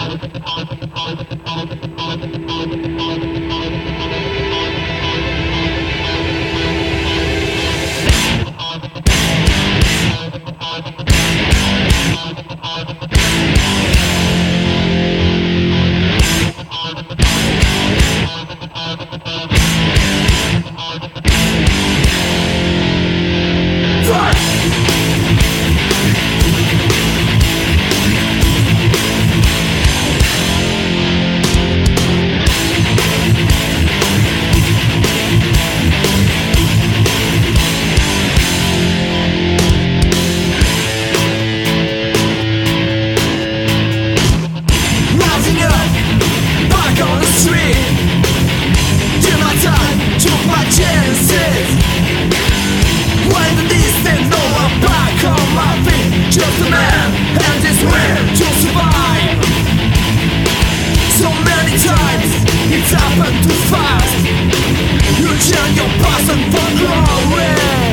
It's happened too fast. You turn your past and for glory.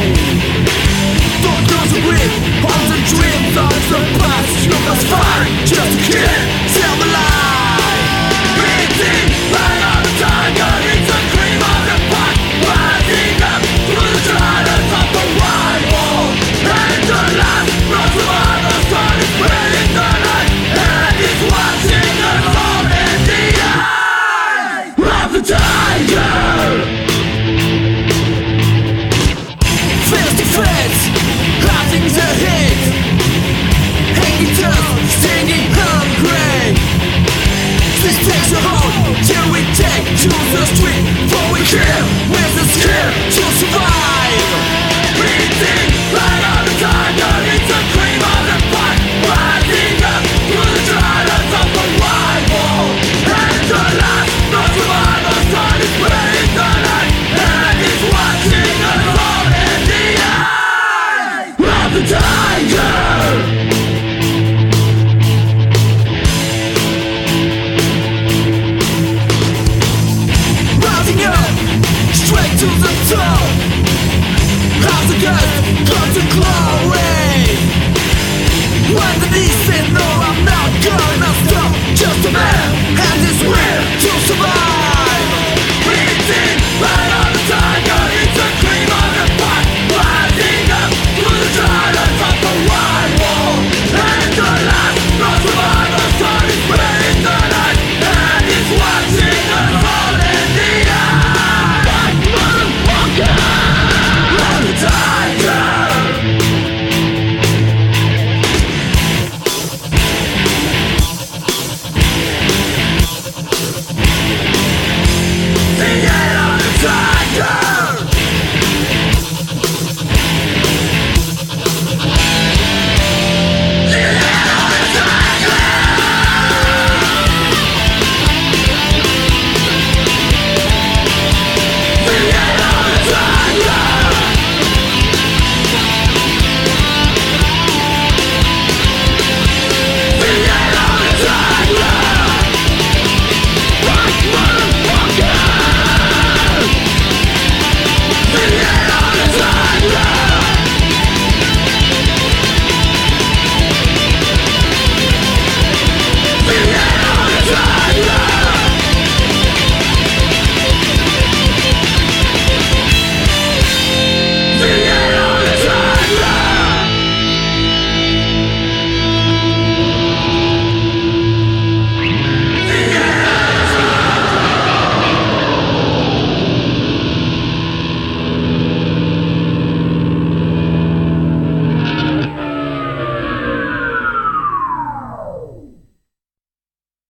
Don't lose a grip on the dreams of the past. You must fight just to keep self alive. Beating right on the tiger, it's a cream of the pack. Rising up through the silence of the wild world. And the last no survivor sun is spreading the light. And it's watching us all in the eye of the tiger. Face to face, having the hit. Hanging tough, stinging hungry. This takes a hold till we take to the street. For we kill with